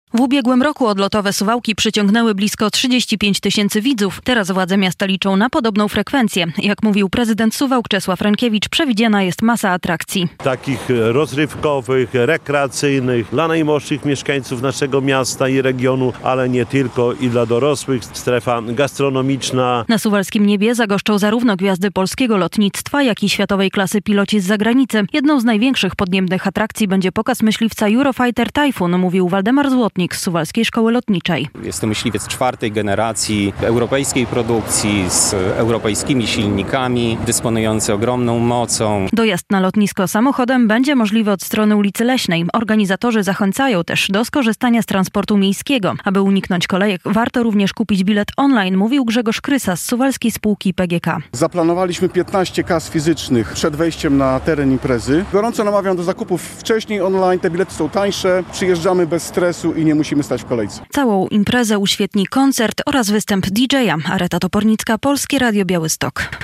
W ubiegłym roku odlotowe Suwałki przyciągnęły blisko 35 000 widzów. Teraz władze miasta liczą na podobną frekwencję. Jak mówił prezydent Suwałk Czesław Rękiewicz, przewidziana jest masa atrakcji. Takich rozrywkowych, rekreacyjnych, dla najmłodszych mieszkańców naszego miasta i regionu, ale nie tylko, i dla dorosłych. Strefa gastronomiczna. Na suwalskim niebie zagoszczą zarówno gwiazdy polskiego lotnictwa, jak i światowej klasy piloci z zagranicy. Jedną z największych podniebnych atrakcji będzie pokaz myśliwca Eurofighter Typhoon, mówił Waldemar Złotnik z Suwalskiej Szkoły Lotniczej. Jest to myśliwiec czwartej generacji, europejskiej produkcji, z europejskimi silnikami, dysponujący ogromną mocą. Dojazd na lotnisko samochodem będzie możliwy od strony ulicy Leśnej. Organizatorzy zachęcają też do skorzystania z transportu miejskiego. Aby uniknąć kolejek, warto również kupić bilet online, mówił Grzegorz Krysa z Suwalskiej Spółki PGK. Zaplanowaliśmy 15 kas fizycznych przed wejściem na teren imprezy. Gorąco namawiam do zakupów wcześniej online. Te bilety są tańsze, przyjeżdżamy bez stresu i nie musimy stać w kolejce. Całą imprezę uświetni koncert oraz występ DJ-a. Areta Topornicka, Polskie Radio Białystok.